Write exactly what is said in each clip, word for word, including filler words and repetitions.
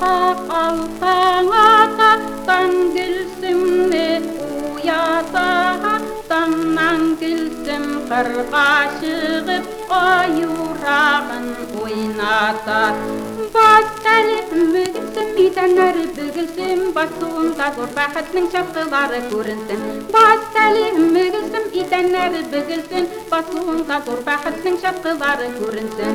қалсаң ата, таң келсімне уята, таңнан келсім қырға шығып, аюрағын ойната. Бас әліп мүгілсім, итән әрі бүгілсім, басуында зор бақытның шапқылары көрінсін. Бас әліп мүгілсім, итән әрі бүгілсін, басуында зор бақытның шапқылары көрінсін.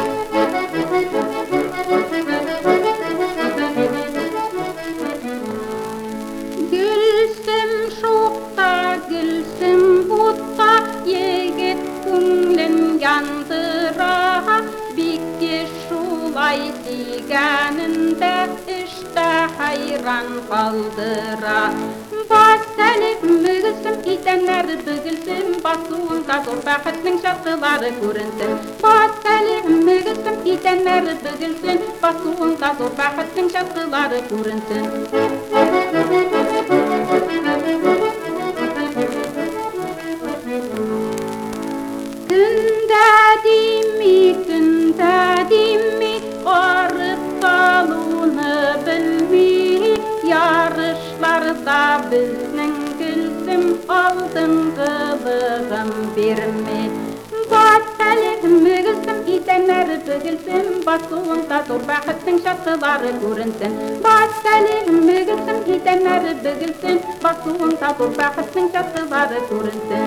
Гүлсім шоқта, гүлсім бұтта, егет күңлін яндыра, бекке шулай сүйгенінде ішті хайран қалдыра. Бас әліп мүгілсім, итән әрі бүгілсім, басуында зор бақытның шапқылары көрінсін. Бас әліп мүгілсім, итән әрі бүгілсін, басуында зор бақытның шапқылары көрінсін. Күнді деймі, күнді деймі, арып қалуны білмей, ярышларда біздің гүлсім алдыңғылығын берме. Бас әліп мүгілсім, итән әрі бүгілсім, басуында зор бақыттың шапқылары көрінсін. Бас әліп мүгілсім, итән әрі бүгілсін, басуында зор бақыттың шапқылары көрінсін.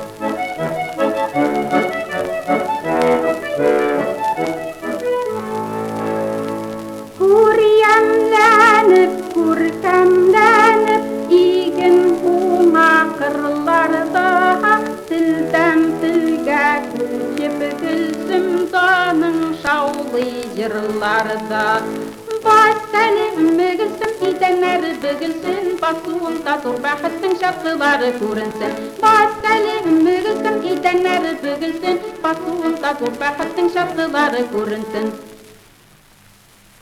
Күрямләніп, күркәмләніп, иген уңа қырларда, тілдән тілге көшіп гүлсім, даның шаулы жырларда. Бас әліп мүгілсім, итән әрі бүгілсін, басуында зор бақыттың шапқылары көрінсін. Бас әліп мүгілсім, итән әрі бүгілсін, басуында зор бақыттың шапқылары көрінсін.